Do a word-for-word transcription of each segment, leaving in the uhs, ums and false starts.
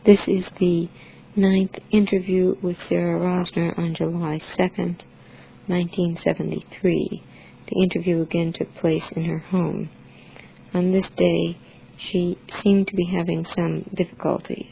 This is the ninth interview with Sarah Rosner on July second, nineteen seventy-three. The interview again took place in her home. On this day, she seemed to be having some difficulties.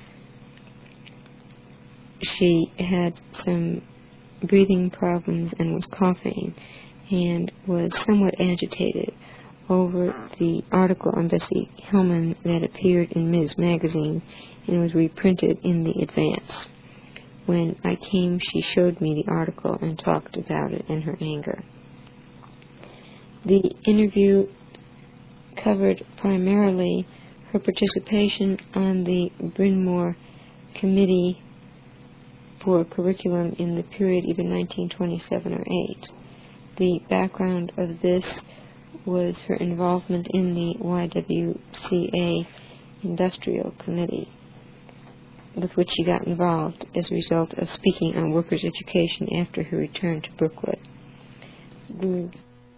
She had some breathing problems and was coughing and was somewhat agitated over the article on Bessie Hillman that appeared in Miz Magazine and was reprinted in the Advance. When I came, she showed me the article and talked about it in her anger. The interview covered primarily her participation on the Bryn Mawr Committee for Curriculum in the period either nineteen twenty-seven or eight. The background of this was her involvement in the Y W C A Industrial Committee, with which she got involved as a result of speaking on workers' education after her return to Brookwood. The,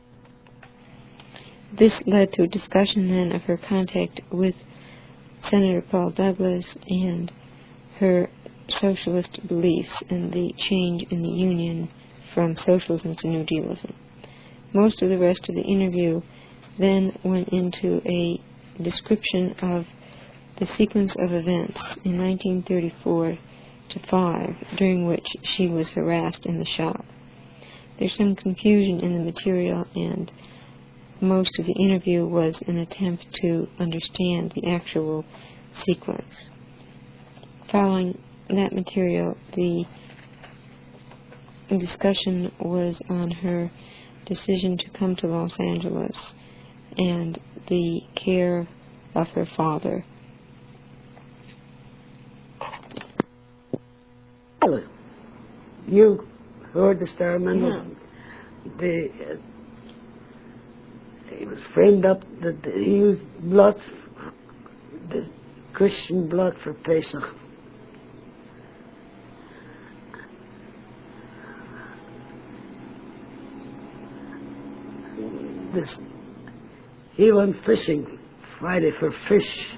this led to a discussion then of her contact with Senator Paul Douglas and her socialist beliefs and the change in the Union from socialism to New Dealism. Most of the rest of the interview then went into a description of the sequence of events in nineteen thirty-four to five, during which she was harassed in the shop. There's some confusion in the material, and most of the interview was an attempt to understand the actual sequence. Following that material, the discussion was on her decision to come to Los Angeles and the care of her father. You heard the Starman? Yeah. The, uh, he was framed up that he used blood, the Christian blood for Pesach. This, he went fishing Friday for fish,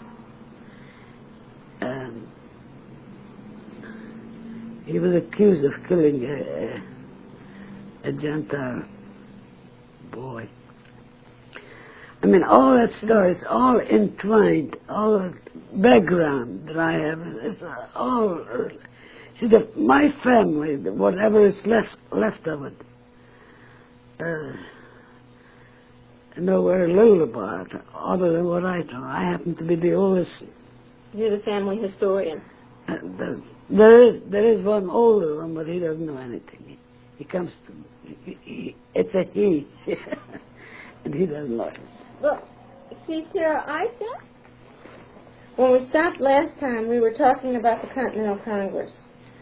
and he was accused of killing a, a, a Gentile boy. I mean, all that story is all entwined, all the background that I have is all. See, the, my family, whatever is left left of it. Uh, know very little about it, other than what I know. I happen to be the oldest. You're the family historian. Uh, the, there is there is one older one, but he doesn't know anything. He, he comes to, he, he, it's a he, and he doesn't know it. Well, see, Sarah, I think when we stopped last time, we were talking about the Continental Congress.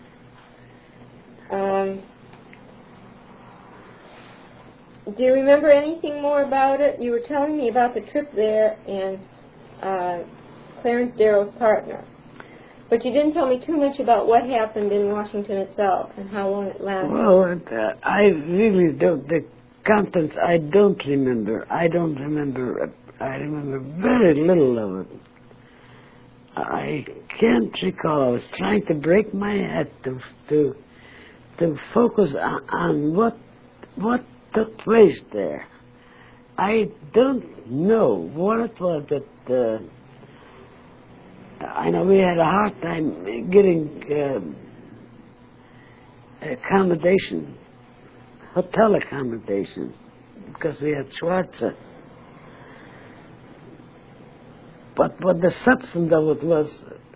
Um... Do you remember anything more about it? You were telling me about the trip there and uh, Clarence Darrow's partner. But you didn't tell me too much about what happened in Washington itself and how long it lasted. Well, uh, I really don't. The contents I don't remember. I don't remember. Uh, I remember very little of it. I can't recall. I was trying to break my head to to to focus on, on what what. took place there. I don't know what it was that uh, I know we had a hard time getting um, accommodation, hotel accommodation, because we had Schwarzer. But what the substance of it was,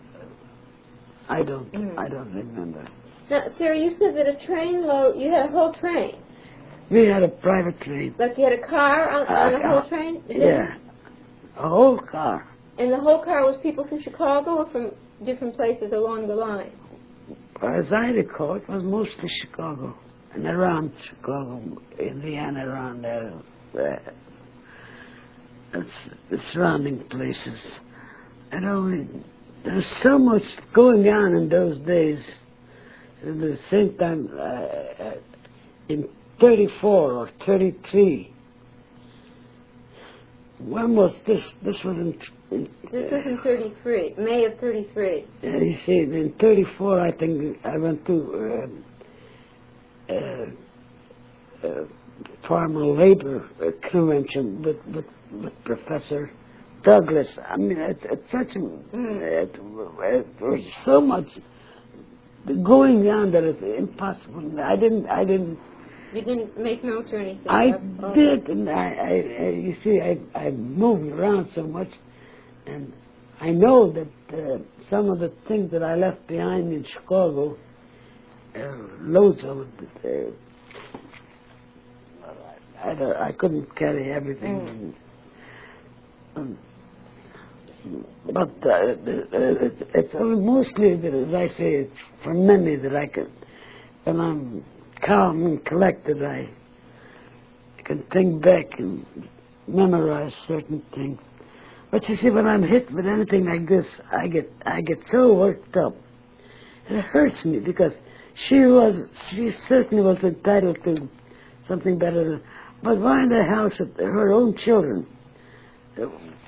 I don't, mm. I don't remember. Now, Sarah, you said that a train load, you had a whole train. We had a private train. Like you had a car on, on uh, the whole train? Yeah, a whole car. And the whole car was people from Chicago or from different places along the line? As I recall, it was mostly Chicago and around Chicago, Indiana, around there. Uh, that's the surrounding places. And only there was so much going on in those days. At the same time, uh, in thirty-four or thirty-three. When was this? This was in This was in thirty-three, May of thirty-three. Uh, you see, in thirty-four, I think I went to uh, uh, uh, Farmer Labor uh, Convention with, with, with Professor Douglas. I mean, it's it, such a, mm. it, it was so much going on that it's impossible. I didn't, I didn't. You didn't make notes or anything? I did, and I, I, I, you see, I, I moved around so much, and I know that uh, some of the things that I left behind in Chicago, uh, loads of it, uh, I, I, I couldn't carry everything. Mm. Um, but uh, it's, it's mostly, that, as I say, it's for memory that I can, when I'm calm and collected, I, I can think back and memorize certain things. But you see, when I'm hit with anything like this, I get I get so worked up. And it hurts me because she was, she certainly was entitled to something better than, but why in the house with her own children? Uh,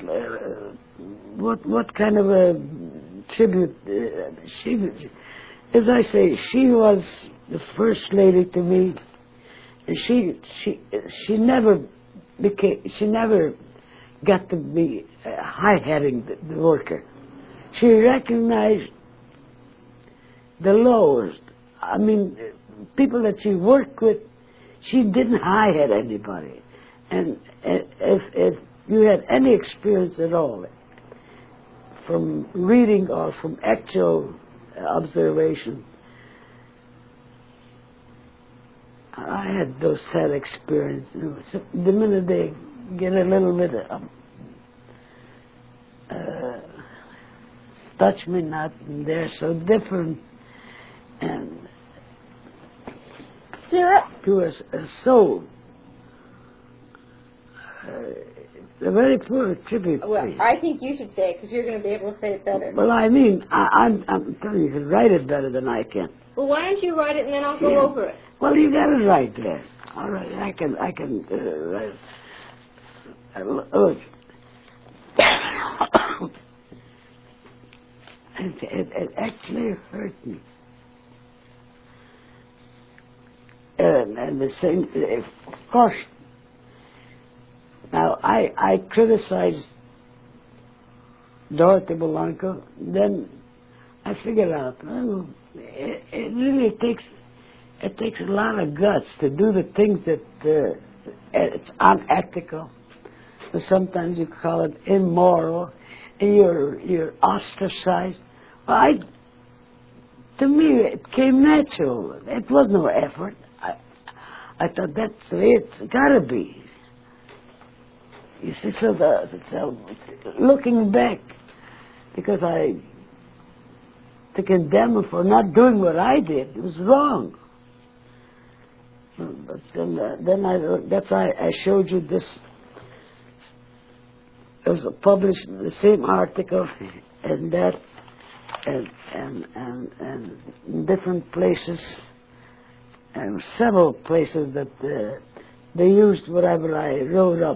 what what kind of a tribute? Uh, she, as I say, she was the first lady to me, and she she she never became she never got to be uh, high-hatting the, the worker. She recognized the lowest. I mean, people that she worked with, she didn't high-hat anybody. And uh, if if you had any experience at all, from reading or from actual observation, I had those sad experiences. So the minute they get a little bit of uh, touch me not, and they're so different, and Sarah, to a, a soul, uh, a very poor tribute. Well, I think you should say it because you're going to be able to say it better. Well, I mean, I, I'm, I'm telling you, you can write it better than I can. Well, why don't you write it and then I'll go Yeah. over it? Well, you got it right there. All right, I can, I can uh, write. Uh, look, it, it, it actually hurt me. And, and the same, of course. Now, I, I criticized Dorothy Blanco, then I figured out, well, it, it really takes, it takes a lot of guts to do the things that uh, it's unethical. So sometimes you call it immoral, and you're, you're ostracized. Well, I, to me, it came natural. It was no effort. I, I thought that's the way it's got to be. You see, so, the, so looking back, because I to condemn him for not doing what I did, it was wrong. But then, uh, then I, that's why I showed you this. It was published in the same article, and that, and and and, and in different places, and several places that uh, they used whatever I wrote up.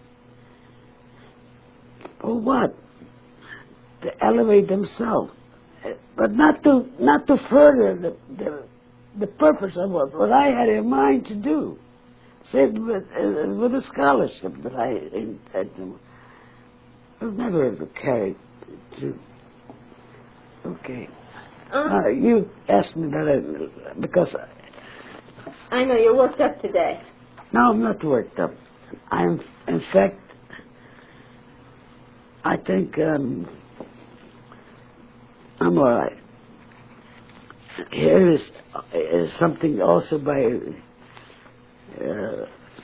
For what? To elevate themselves, but not to not to further the the, the purpose of what, what I had in mind to do. Same with uh, with the scholarship that I intended. It was never carried to. Okay. Um, uh, you asked me that uh, because I, I know you're worked up today. no, I'm not worked up. I'm, in fact, I think um, I'm all right. Here is, is something also by uh,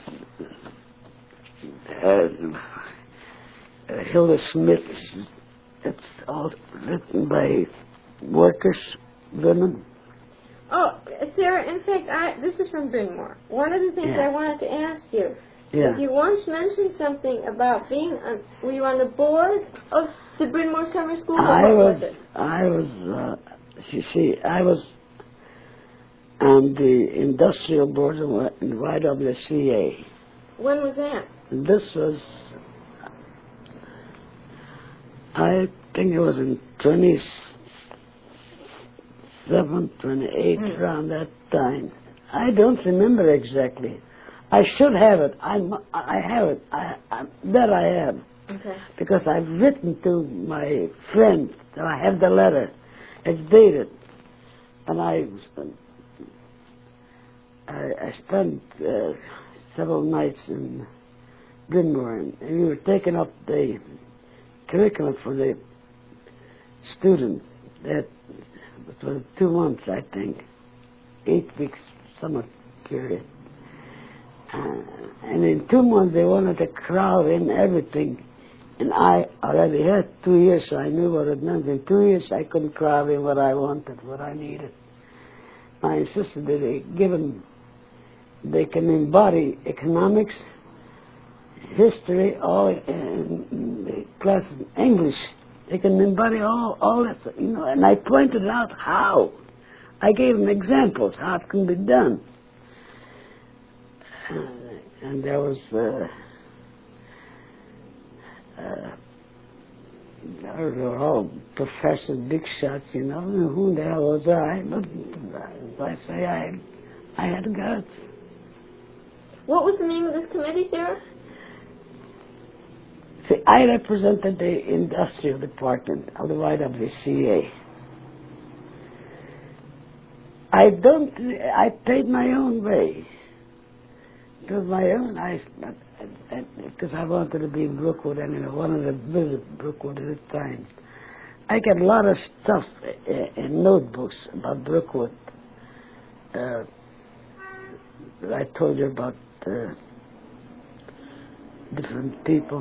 uh, Hilda Smith. It's all written by workers, women. Oh, Sarah, in fact, I, this is from Bryn Mawr. One of the things Yeah. I wanted to ask you, Yeah. you once mentioned something about being, on, were you on the board of the Bryn Mawr Summer School? Or I what was, was it? I was, uh, you see, I was on the industrial board in Y W C A. When was that? And this was I think it was in twenty-seven, twenty-eight, mm. around that time. I don't remember exactly. I should have it. I'm, I have it. I, I, that I have. Okay. Because I've written to my friend. I have the letter. It's dated. And I, I, I spent uh, several nights in Bryn Mawr, and we were taking up the curriculum for the student. That it was two months, I think, eight weeks summer period. Uh, and in two months they wanted to crowd in everything. And I already had two years, so I knew what it meant. In two years I couldn't crowd in what I wanted, what I needed. I insisted that they give them, they can embody economics, history, all in the class in English. They can embody all, all that, you know, and I pointed out how. I gave them examples, how it can be done. Uh, and there was, uh, uh, they were all professors, big shots, you know, and who the hell was I? But as I say, I, I had guts. What was the name of this committee, Sarah? See, I represented the industrial department of the Y W C A. I don't, I paid my own way. It was my own, I, because I, I, I wanted to be in Brookwood and I wanted to visit Brookwood at the time. I got a lot of stuff in notebooks about Brookwood. Uh, I told you about uh, different people.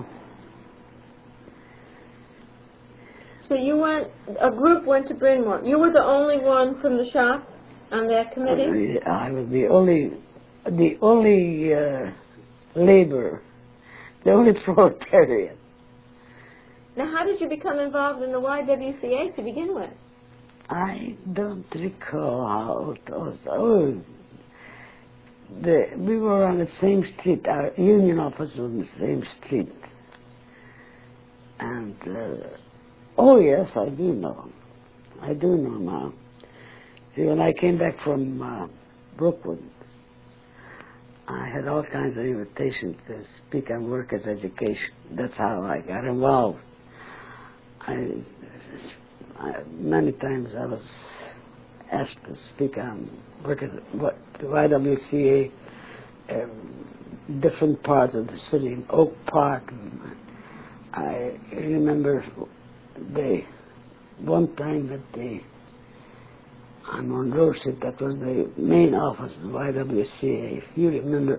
So you went, a group went to Bryn Mawr. You were the only one from the shop on that committee? Uh, I was the only, the only uh, laborer, the only proletariat. Now, how did you become involved in the Y W C A to begin with? I don't recall how it was. Oh, the, we were on the same street. Our union office was on the same street. And, uh, oh yes, I do know. I do know now. See, when I came back from uh, Brookwood, I had all kinds of invitations to speak on workers' education. That's how I got involved. I, I, many times I was asked to speak on workers, what the Y W C A, uh, different parts of the city, in Oak Park. And I remember the one time that the on Monroe Street, that was the main office of the Y W C A. If you remember,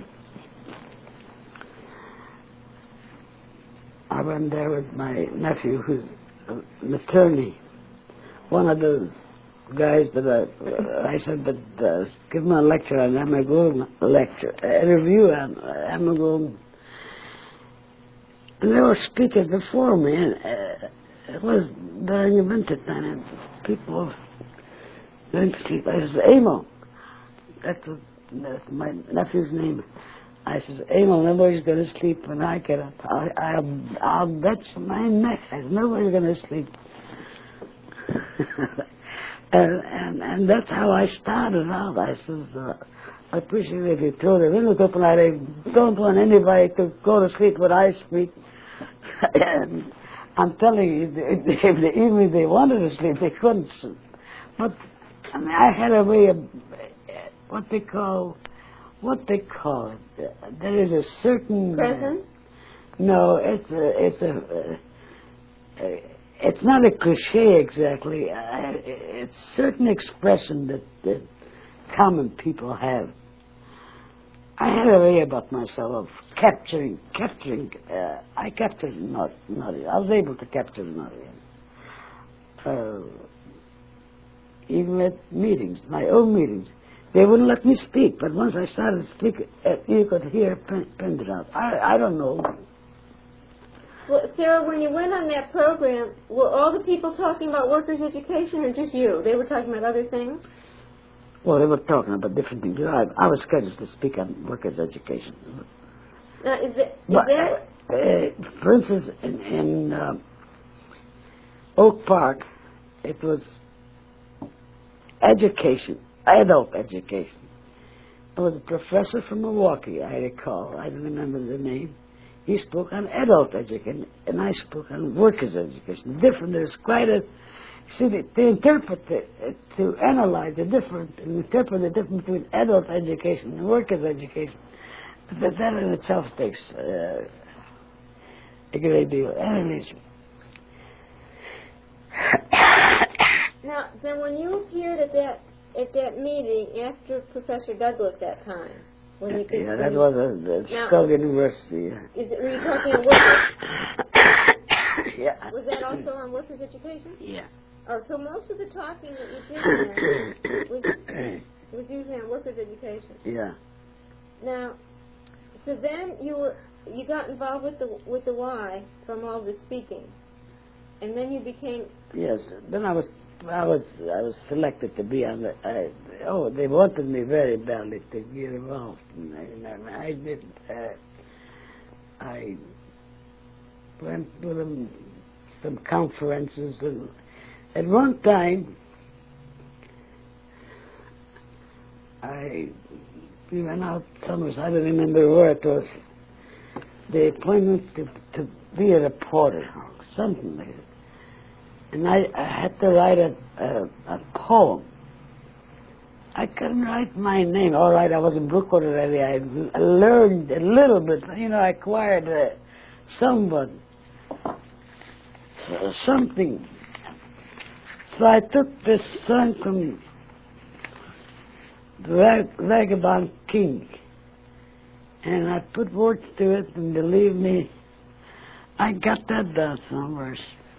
I went there with my nephew, who's an attorney. One of those guys that I, I said, but uh, give me a lecture on Emma Goldman, lecture, a review on uh, Emma Goldman. And there were speakers before me, and uh, it was during the winter time, and people were going to sleep. I said, Emil, that was, that's my nephew's name. I said, Emil, nobody's going to sleep when I get up. I, I'll, I'll bet my neck, I said, nobody's going to sleep. and, and and that's how I started out. I said, uh, I appreciate if you throw the windows open. I don't want anybody to go to sleep when I speak. And I'm telling you, if they, even if they wanted to sleep, they couldn't sleep. But I mean, I had a way of what they call, what they call it. There is a certain presence. Uh, no, it's a, it's a, uh, uh, it's not a cliche exactly. Uh, it's a certain expression that, that common people have. I had a way about myself of capturing, capturing. Uh, I captured not, not. I was able to capture an audience. Uh, even at meetings, my own meetings, they wouldn't let me speak. But once I started speaking, uh, you could hear pin, pinned it out. I, I don't know. Well, Sarah, when you went on that program, were all the people talking about workers' education, or just you? They were talking about other things? Well, they were talking about different things. I, I was scheduled to speak on workers' education. Now, is, it, is but, there... Uh, uh, for instance, in, in uh, Oak Park, it was education, adult education. There was a professor from Milwaukee, I recall. I don't remember the name. He spoke on adult education, and I spoke on workers' education. Different. There's quite a see to, to interpret the, to analyze the difference, and interpret the difference between adult education and workers' education. But that in itself takes uh, a great deal of energy. Now, then, when you appeared at that at that meeting after Professor Douglas that time, when you could, yeah, that was at Chicago University. Yeah. Is it, were you talking on workers? Yeah. Was that also on workers' education? Yeah. Oh, so most of the talking that you did there was, was usually on workers' education. Yeah. Now, so then you were you got involved with the with the Y from all the speaking, and then you became. Yes. Then I was I was I was selected to be on the. I, oh, they wanted me very badly to get involved, and I, and I did. Uh, I went to them some conferences, and at one time I we went out somewhere. I don't remember where it was. The appointment to to be a reporter, or something like that. And I, I had to write a, a, a poem. I couldn't write my name. All right, I was in Brookwood already. I learned a little bit. You know, I acquired uh, somewhat, uh, something. So I took this song from Vag- Vagabond King, and I put words to it, and believe me, I got that down somewhere.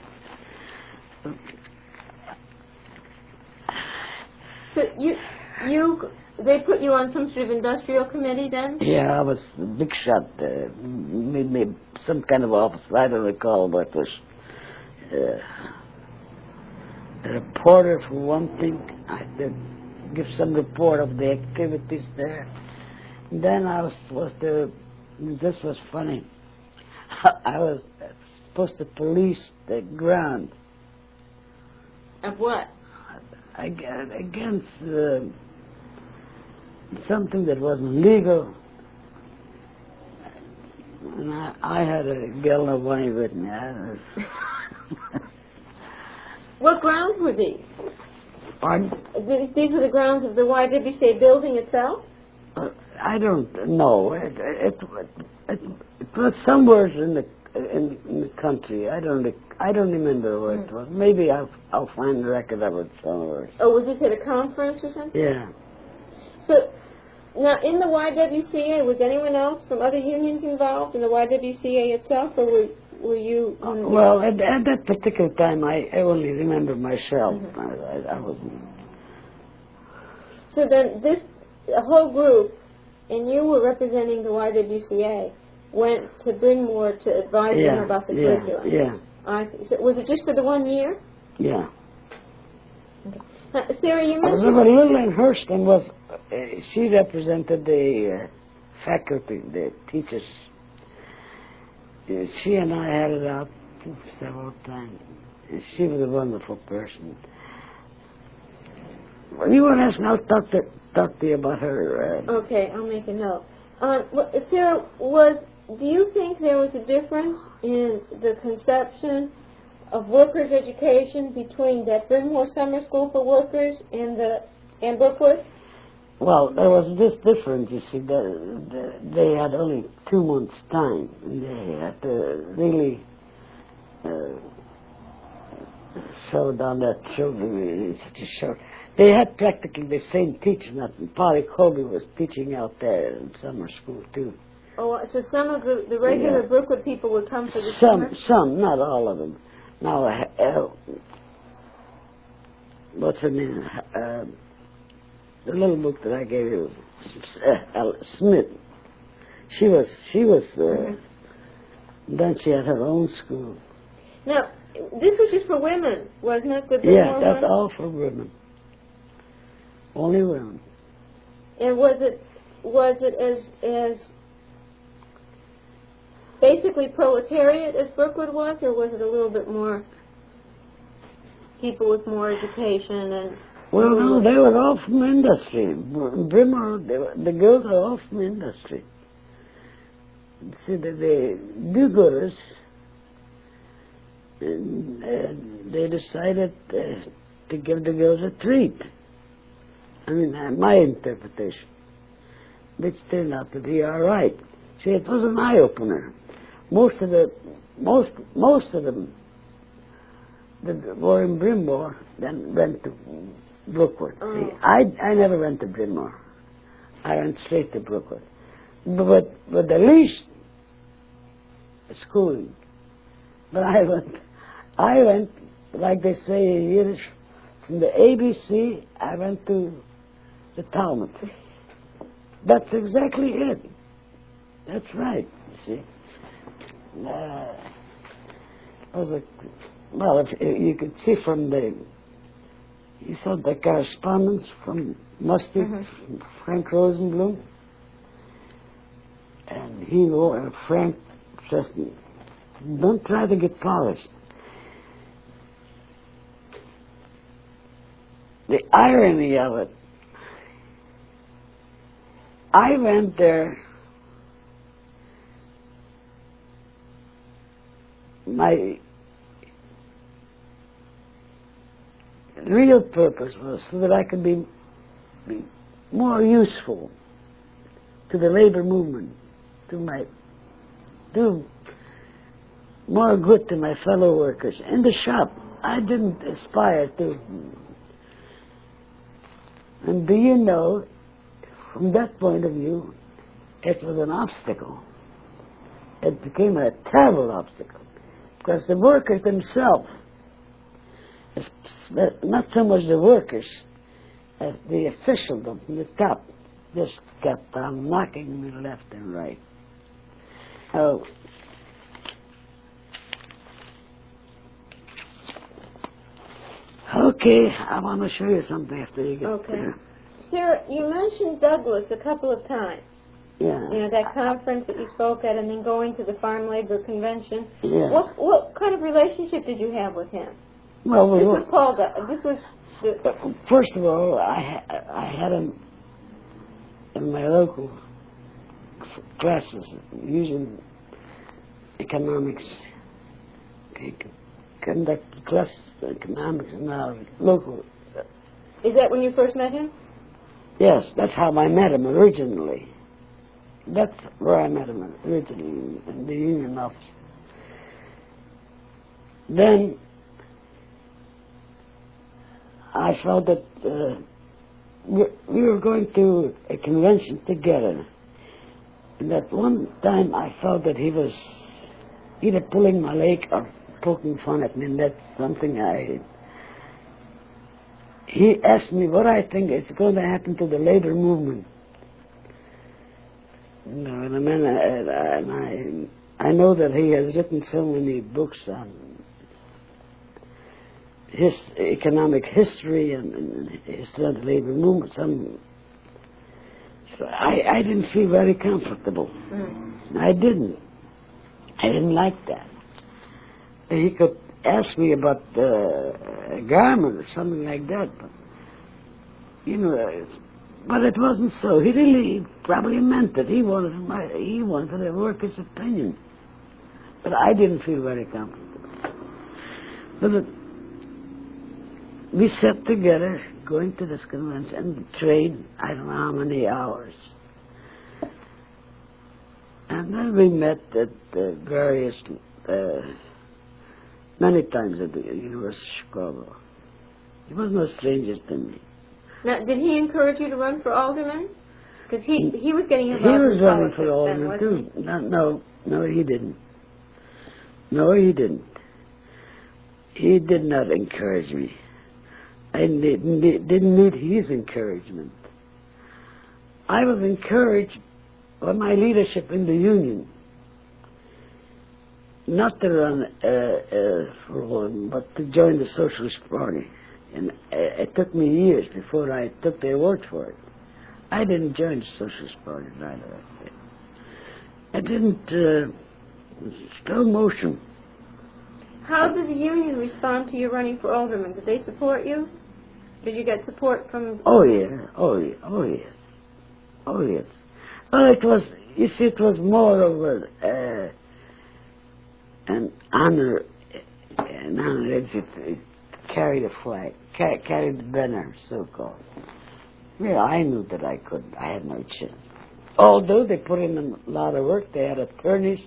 So you you they put you on some sort of industrial committee then? Yeah, I was a big shot. Uh, made me some kind of office. I don't recall, but it was uh, a reporter for one thing. I had to give some report of the activities there. And then I was supposed to. This was funny. I was supposed to police the ground. Of what? Against uh, something that wasn't legal. And I, I had a gallon of wine with me. I was What grounds were these? Pardon? Th- These were the grounds of the Y W C A building itself? Uh, I don't know. It, it, it, it was somewhere in the in, in the country. I don't I don't remember where it was. Maybe I'll I'll find the record of it somewhere. Oh, was this at a conference or something? Yeah. So, now in the Y W C A, was anyone else from other unions involved in the Y W C A itself, or were, were you... Uh, well, at, at that particular time, I, I only remember myself. Mm-hmm. I, I, I wasn't... So then this the whole group, and you were representing the Y W C A, went to Bryn Mawr to advise yeah, them about the yeah, curriculum. Yeah, I see. So was it just for the one year? yeah. Okay. Now, Sarah, you Well, mentioned... Lillian Hurston was, uh, she represented the uh, faculty, the teachers. Uh, she and I had it out several times. And she was a wonderful person. When you want to ask me, I'll talk to, talk to you about her. Uh, Okay, I'll make a note. Um, well, Sarah, was do you think there was a difference in the conception of workers' education between that Bryn Mawr Summer School for Workers and the and Brookwood? Well, there was this difference, you see. The, the, they had only two months' time, and they had to really uh, show down their children in such a short... They had practically the same teachers. Polly Colby was teaching out there in summer school, too. Oh, so some of the, the regular Yeah. Brookwood people would come for the Some, summer? some, not all of them. Now, uh, uh, what's her name? Uh, the little book that I gave you, uh, Smith. She was, she was, uh, Mm-hmm. then she had her own school. Now, this was just for women, wasn't it? The Bryn Yeah, Mawr that's one? all for women. Only women. And was it was it as as basically proletariat as Brookwood was, or was it a little bit more? people with more education and... Well, no, they were all from industry. Brimmer, they were, the girls are all from industry. See, the, the do-gooders, and, uh, they decided uh, to give the girls a treat. I mean, uh, my interpretation, which turned out to be all right. See, it was an eye-opener. Most of the, most, most of them that were in Bryn Mawr then went to Brookwood. Oh. See, I, I never went to Bryn Mawr. I went straight to Brookwood. But, but the least schooling. But I went, I went, like they say in Yiddish, from the A B C, I went to the Talmud. That's exactly it. That's right, you see. Uh, was a, well, if, you could see from the, you saw the correspondence from Musty, Mm-hmm. from Frank Rosenblum, and he wrote, uh, Frank just, don't try to get polished. The irony of it, I went there, my real purpose was so that I could be, be more useful to the labor movement, to my, do more good to my fellow workers. In the shop, I didn't aspire to. And do you know, from that point of view, it was an obstacle. It became a terrible obstacle. Because the workers themselves, not so much the workers, as the officialdom from the top, just kept on knocking me left and right. Oh. Okay, I want to show you something after you get Okay. there. Sarah, you mentioned Douglas a couple of times. Yeah. You know, that conference that you spoke at and then going to the Farm Labor Convention. Yeah. What what kind of relationship did you have with him? Well, we This were, was Paul Doug- This was... The, first of all, I, ha- I had him in my local f- classes using economics, c- conduct classes in economics in our local. is that when you first met him? Yes, that's how I met him originally. That's where I met him originally, in the union office. Then I felt that uh, we, we were going to a convention together. And at one time I felt that he was either pulling my leg or poking fun at me, and that's something I... He asked me what I think is going to happen to the labor movement. You know, and I mean, I, and I, I know that he has written so many books on his economic history and, and history of the labor movement. Some, so I, I didn't feel very comfortable. Mm. I didn't. I didn't like that. He could ask me about uh, a garment or something like that, but you know, it's, but it wasn't so. He really probably meant it. He wanted my, he wanted to work his opinion, but I didn't feel very comfortable. But it, we sat together, going to this convention, and trade, I don't know how many hours. And then we met at uh, various, uh, many times at the University of Chicago. He was no stranger to me. Now, did he encourage you to run for alderman? Because he, he was getting He involved was in running politics for then, alderman wasn't too. No, no, no, he didn't. No, he didn't. He did not encourage me. I didn't, didn't need his encouragement. I was encouraged by my leadership in the union, not to run uh, uh, for one, but to join the Socialist Party. And uh, it took me years before I took their word for it. I didn't join the Socialist Party right away. I didn't, uh, slow motion. How did the union respond to you running for alderman? Did they support you? Did you get support from... Oh, yeah. Oh, yeah. Oh, yes. Oh, yes. Well, it was, you see, it was more of a, uh, an honor, an honor if it, it carried a flag, ca- carried the banner, so-called. Yeah, I knew that I couldn't. I had no chance. Although they put in a lot of work, they had attorneys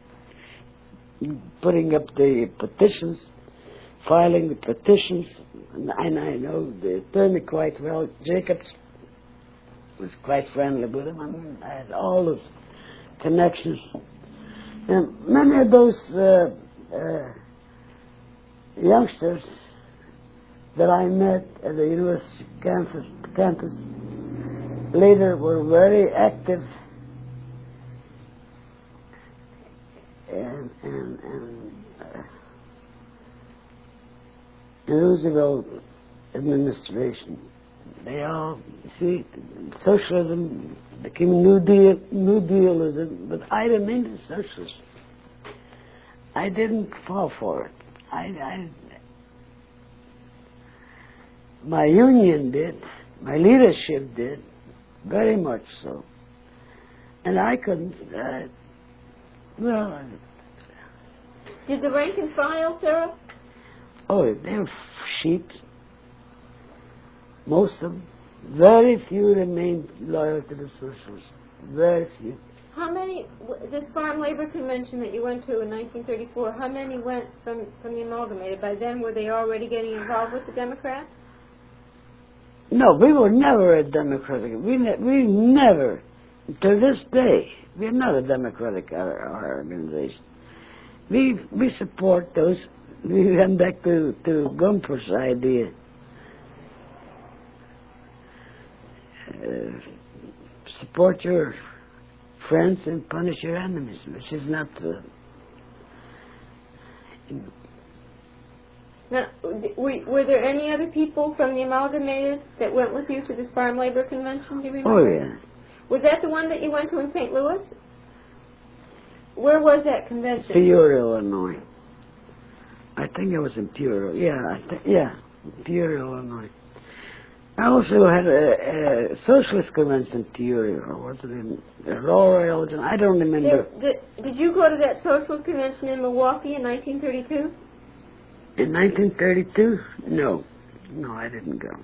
putting up the petitions, filing the petitions, and I know the attorney quite well. Jacobs was quite friendly with him. I mean, I had all those connections. And many of those uh, uh, youngsters that I met at the university campus, campus later were very active and, and, and uh, in Roosevelt administration. They all, see, socialism became New Deal, New Dealism, but I remained a socialist. I didn't fall for it. I, I, my union did, my leadership did, very much so. And I couldn't, uh, well... Did the rank and file, Sarah? Oh, they were sheep. Most of them. Very few remained loyal to the socialists. Very few. How many, this Farm Labor Convention that you went to in nineteen thirty-four, how many went from, from the Amalgamated? By then, were they already getting involved with the Democrats? No, we were never a Democratic. We, ne- we never, to this day, we are not a Democratic organization. We we support those. We went back to, to Gumper's idea. Uh, support your friends and punish your enemies, which is not the... Now, were, were there any other people from the Amalgamated that went with you to this Farm Labor Convention, do you remember? Oh, yeah. Was that the one that you went to in Saint Louis? Where was that convention? Peoria, Illinois. I think it was in Peoria. Yeah, I th- yeah, Peoria, Illinois. I also had a, a socialist convention in Peoria, or was it in Aurora, Illinois? I don't remember. Did, did, did you go to that socialist convention in Milwaukee in nineteen thirty-two? In nineteen thirty-two? No. No, I didn't go.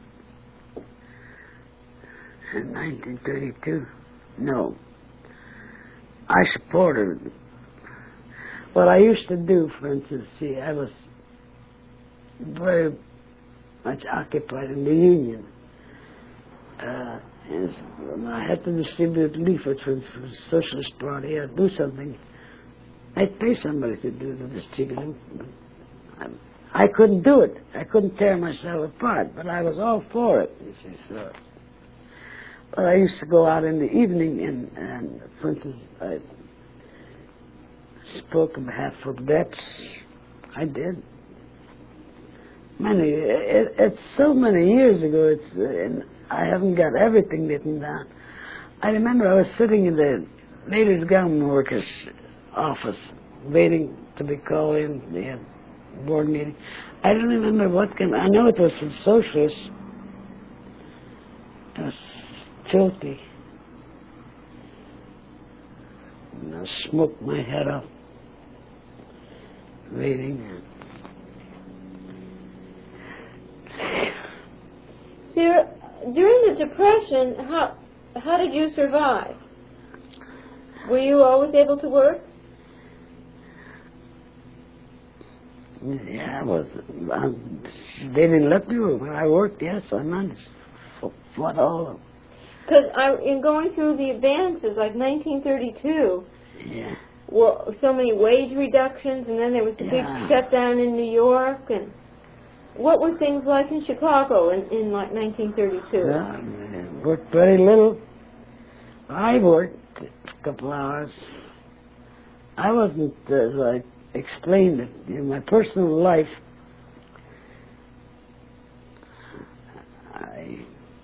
In nineteen thirty-two? No. I supported. What I used to do, for instance, see, I was very much occupied in the union. Uh, and I had to distribute leaflets for, for the Socialist Party. I'd do something. I'd pay somebody to do the distributing. I, I couldn't do it. I couldn't tear myself apart, but I was all for it, you see, so. But I used to go out in the evening and, and for instance, I spoke on behalf of Debs. I did. Many, it, it's so many years ago, it's, uh, and I haven't got everything written down. I remember I was sitting in the Ladies' Gown Workers' office, waiting to be called in. They had board meeting. I don't remember what came. I know it was from socialists. It was filthy. And I smoked my head off, waiting. Sarah, during the Depression, how how did you survive? Were you always able to work? Yeah, I was. I, they didn't let me work. When I worked, yes, I managed. What all? Because I, in going through the advances, like nineteen thirty-two, yeah, were so many wage reductions, and then there was the yeah. big shutdown in New York, and what were things like in Chicago in, in like nineteen thirty-two? Yeah, I worked very little. I worked a couple hours. I wasn't, as I explained it, in my personal life, I,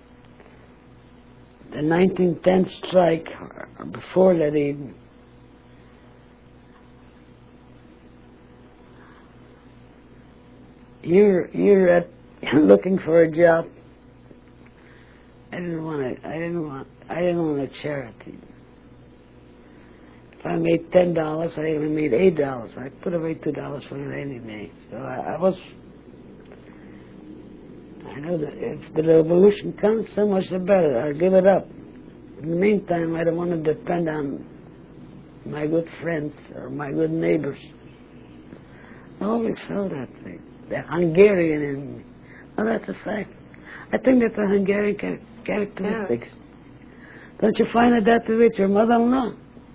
the nineteen ten strike, or before that even, you're you're at looking for a job. I didn't want to. I didn't want. I didn't want a charity. If I made ten dollars, I only made eight dollars. I put away two dollars for a rainy day. So I, I was. I know that if the revolution comes, so much the better. I'll give it up. In the meantime, I don't want to depend on my good friends or my good neighbors. I always felt that way. The Hungarian in me. Well, that's a fact. I think that's a Hungarian char- characteristics. Yeah. Don't you find it that way with your mother-in-law?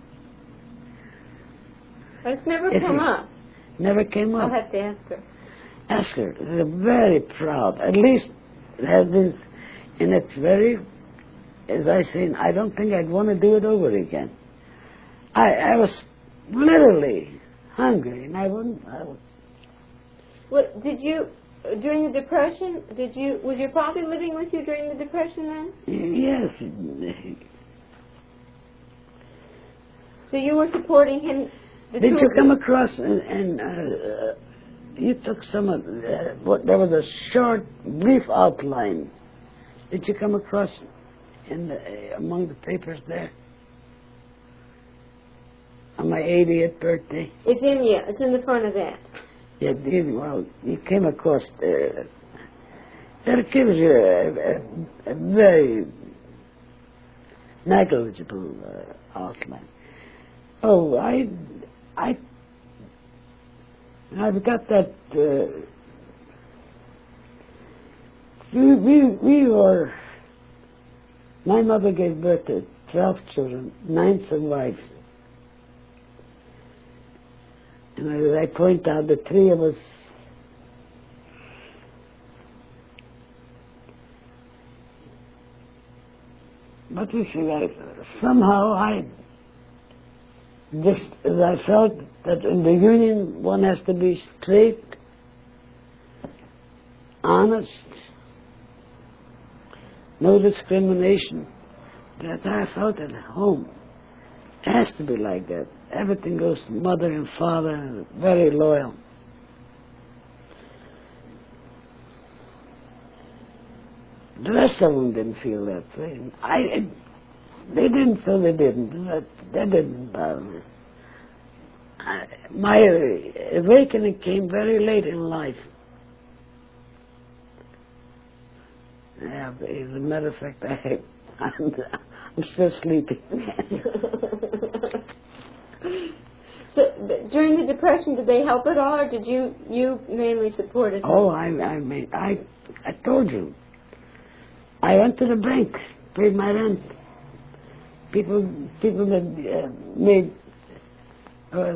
It's never If come you, up. Never came up. I'll have to ask her. Ask her. They're very proud. At least it has been, and it's very, as I say, I don't think I'd want to do it over again. I, I was literally hungry, and I wouldn't. I would. What did you during the Depression? Did you was your father living with you during the Depression then? Yes. So you were supporting him. The Did you come of across and, and uh, you took some of uh, what? There was a short, brief outline. Did you come across in the, uh, among the papers there? On my eightieth birthday. It's in yeah. It's in the front of that. Yeah, you, well, you came across uh, that gives you a, a, a very negligible uh, outline. Oh, I, I, I've got that. Uh, we, we, we were. My mother gave birth to twelve children, nine survived. And as I point out, the three of us, but you see, I, somehow I, just as I felt that in the union one has to be straight, honest, no discrimination, that I felt at home. It has to be like that. Everything goes to mother and father, and very loyal. The rest of them didn't feel that way. I, it, they didn't, so they didn't. That, that didn't bother me. I, my awakening came very late in life. Yeah, as a matter of fact, I, I'm, I'm still sleeping. So during the Depression, did they help at all, or did you you mainly support it? Oh, I I mean, I I told you. I went to the bank, paid my rent. People people that uh, made uh,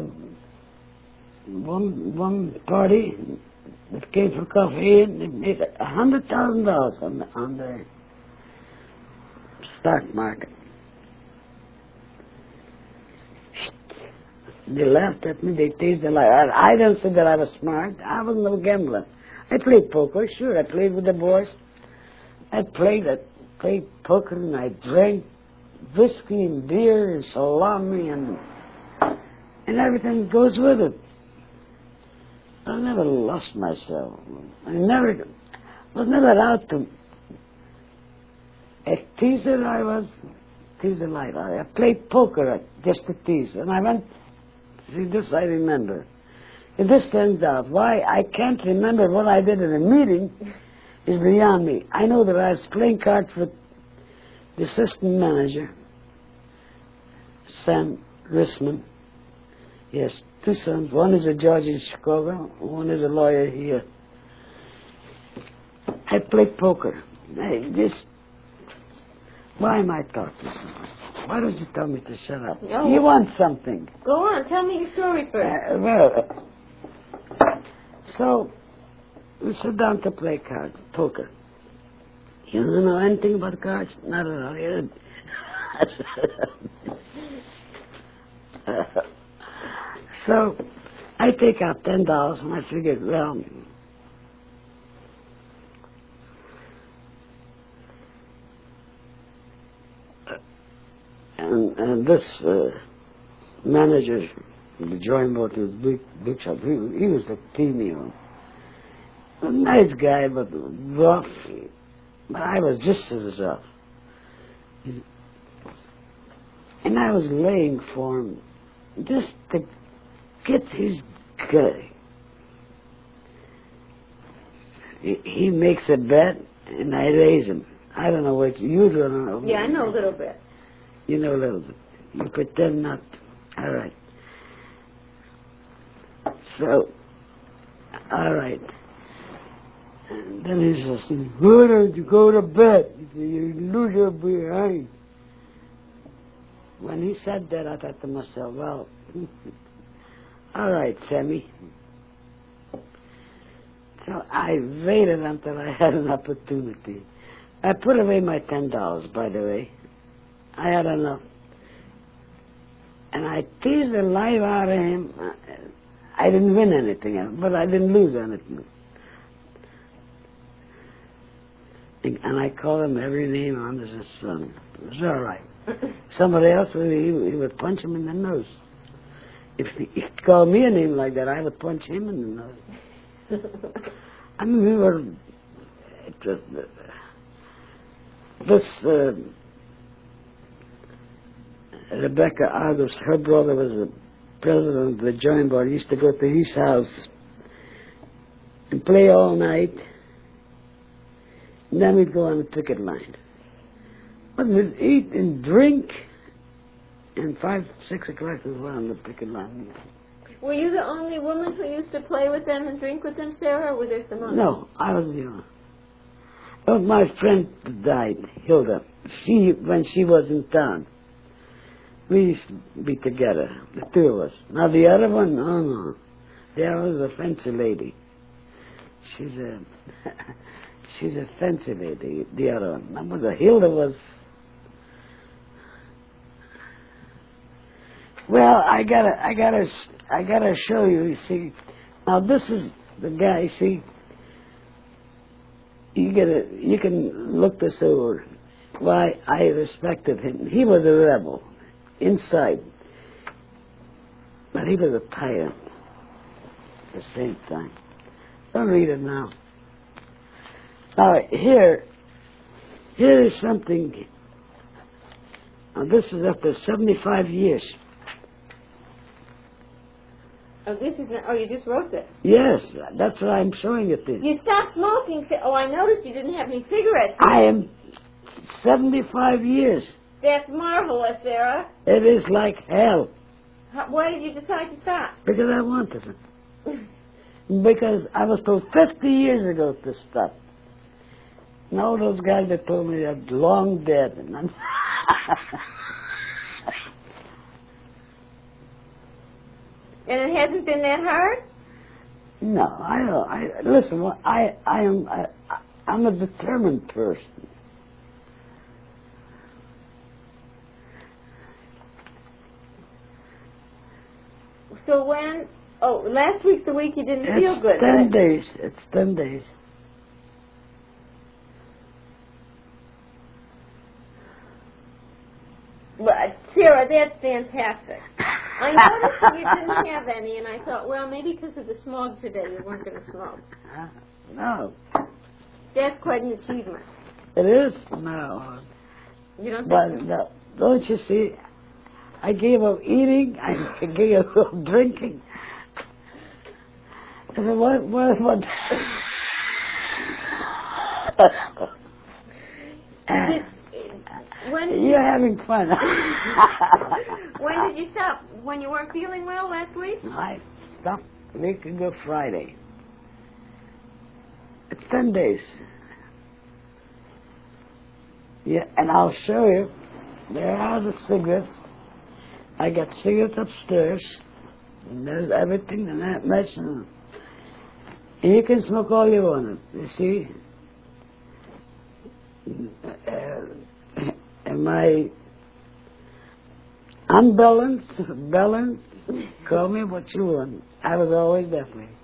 one one party that came for coffee and they made a hundred thousand dollars on the on the stock market. They laughed at me, they teased the life. I, I don't say that I was smart. I was no gambler. I played poker, sure. I played with the boys. I played I played poker and I drank whiskey and beer and salami and and everything goes with it. I never lost myself. I never was never out to a teaser. I was teaser life. I, I played poker just to tease, and I went. See, this I remember. If this turns out why I can't remember what I did in a meeting is beyond me. I know that I was playing cards with the assistant manager, Sam Rissman. Yes, two sons. One is a judge in Chicago, one is a lawyer here. I played poker. I just, why am I talking so much? Why don't you tell me to shut up? No. You want something. Go on, tell me your story first. Uh, well, so we sit down to play cards, poker. You don't know anything about cards? Not at all. You So I take out ten dollars and I figured, well, and, and this uh, manager, the joint boat was big, big shot. He, he was the premier. A nice guy, but rough. But I was just as rough. And I was laying for him just to get his guy. He, he makes a bet, and I raise him. I don't know what you don't know. Yeah, I know a little bit. You know a little bit. You pretend not. All right. So, all right. And then he says, why don't you go to bed? You lose your behind. When he said that, I thought to myself, well, all right, Sammy. So I waited until I had an opportunity. I put away my ten dollars, by the way. I had enough. And I teased the life out of him. I didn't win anything, but I didn't lose anything. And I called him every name under the sun. It was all right. Somebody else, he, he would punch him in the nose. If he, he called me a name like that, I would punch him in the nose. I mean, we were... It was, uh, this... Uh, Rebecca August, her brother was the president of the Joint Board. He used to go to his house and play all night. And then we'd go on the picket line. But we'd eat and drink, and five, six o'clock we were on the picket line. Were you the only woman who used to play with them and drink with them, Sarah, or were there some others? No, I was the only. But my friend died, Hilda. She, when she was in town, we used to be together, the two of us. Now the other one, no, no. The other was a fancy lady. She's a, she's a fancy lady, the other one. Now, the Hilda was, well, I gotta, I gotta, I gotta show you, you see. Now this is the guy, see. You gotta, you can look this over. Why I respected him. He was a rebel. Inside. But he was a tyrant at the same time. Don't read it now. Now, here, here is something. Now, this is after seventy-five years. Oh, this is, oh, you just wrote this. Yes, that's what I'm showing it to you. You stopped smoking. Oh, I noticed you didn't have any cigarettes. I am seventy-five years. That's marvelous, Sarah. It is like hell. How, why did you decide to stop? Because I wanted it. Because I was told fifty years ago to stop. And all those guys that told me are long dead. And I'm And it hasn't been that hard? No, I don't. I, listen, well, I, I am, I, I'm a determined person. So when, oh, last week's the week you didn't It's feel good. ten right? days. It's ten days. But, Sarah, that's fantastic. I noticed you didn't have any, and I thought, well, maybe because of the smog today you weren't going to smoke. Uh, no. That's quite an achievement. It is? No. You don't But think so? no, don't you see, I gave up eating, I gave up drinking. I said, what, what, what? Did, when, You're having fun. when did you stop? When you weren't feeling well last week? I stopped a week ago Friday. It's ten days. Yeah, and I'll show you. There are the cigarettes. I got cigarettes upstairs. And there's everything and that much. And you can smoke all you want. You see? Uh, am I unbalanced? Balanced? Call me what you want. I was always that way.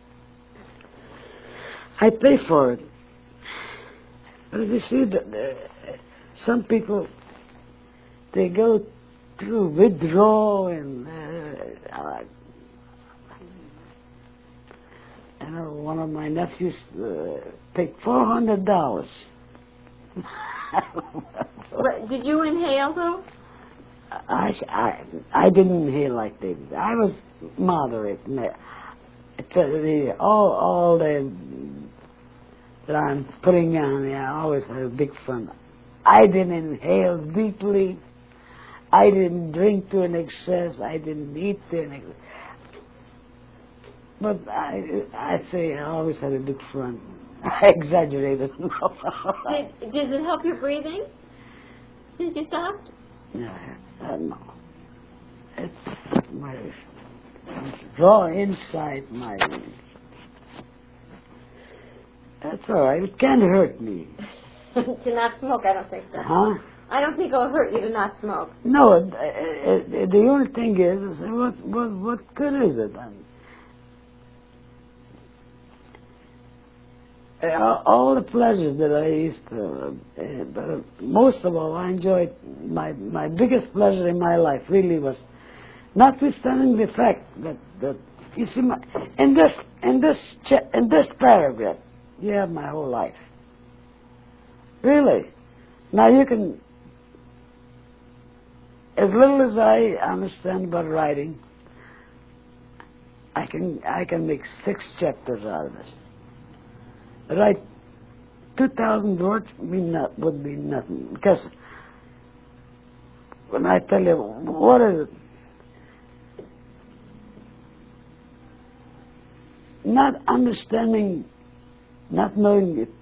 I pay for it. But you see, the, the, some people, they go through withdrawal and uh, I don't one of my nephews uh, paid four hundred dollars. But did you inhale though? I, I, I didn't inhale like they did. I was moderate. And I- the, all, all the that I'm putting on, yeah, I always had a big fun. I didn't inhale deeply. I didn't drink to an excess. I didn't eat to an excess. But I, I'd say I always had a big fun. I exaggerated. Did, did it help your breathing since you stopped? Yeah, uh, no. It's my draw inside my. That's all right. It can't hurt me. To not smoke, I don't think so. Huh? I don't think it'll hurt you to not smoke. No, it, it, it, the only thing is, is what, what, what good is it? I mean, uh, all the pleasures that I used to, uh, but most of all, I enjoyed, my, my biggest pleasure in my life really was, notwithstanding the fact that, that you see, my, in this, in this, cha- in this paragraph, you have my whole life. Really. Now you can, as little as I understand about writing, I can I can make six chapters out of this. Write two thousand words would be, not, would be nothing. Because when I tell you, what is it? Not understanding, not knowing it,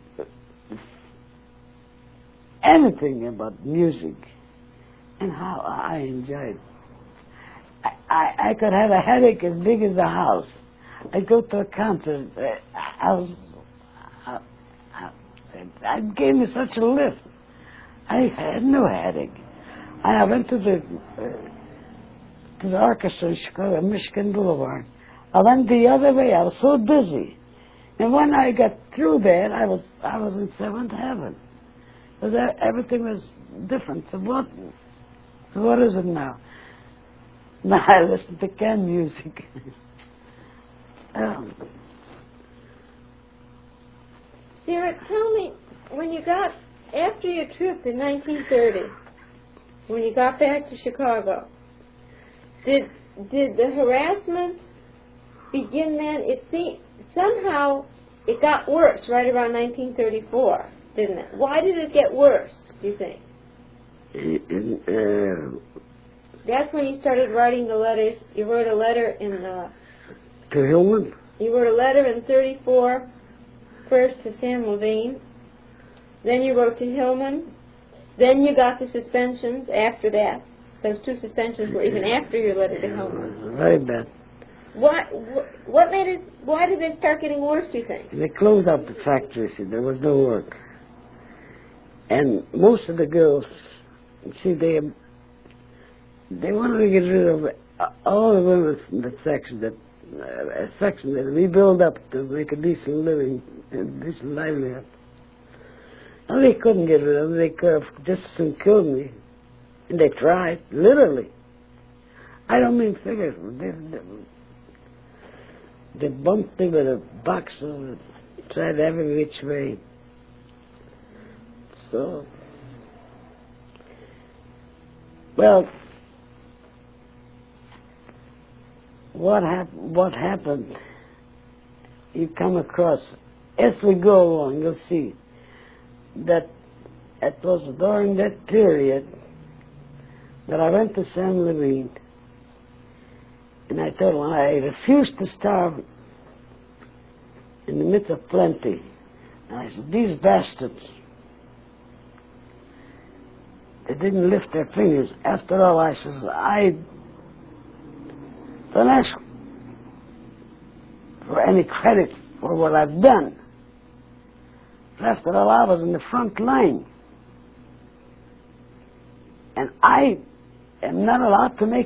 anything about music and how I enjoyed it. I, I, I could have a headache as big as a house. I'd go to a concert. Uh, I was, I, I, it gave me such a lift. I had no headache. I went to the uh, to the orchestra in Chicago, Michigan Boulevard. I went the other way. I was so dizzy. And when I got through there, I was I was in seventh heaven. So that everything was different. So what? So what is it now? Now I listen to can music. um, Sarah, tell me, when you got, after your trip in nineteen thirty, when you got back to Chicago, did did the harassment begin then? It seemed, somehow it got worse right around nineteen thirty-four, didn't it? Why did it get worse, do you think? uh, That's when you started writing the letters. You wrote a letter in the... to Hillman? You wrote a letter in thirty-four, first to Sam Levine. Then you wrote to Hillman. Then you got the suspensions after that. Those two suspensions were even after your letter to Hillman. Very bad. What, what made it, why did they start getting worse, do you think? They closed up the factory, see, there was no work. And most of the girls, see, they they wanted to get rid of all the women from that section, that uh, section that we built up to make a decent living, a decent livelihood. And they couldn't get rid of them. They could have just as soon killed me. And they tried, literally. I don't mean figuratively. They, they, they bumped me with a box and tried every which way. So, well, what, hap- what happened, you come across, as we go along, you'll see that it was during that period that I went to Sam Levine, and I told him I refused to starve in the midst of plenty. And I said, these bastards, they didn't lift their fingers. After all, I says, I don't ask for any credit for what I've done. After all, I was in the front line. And I am not allowed to make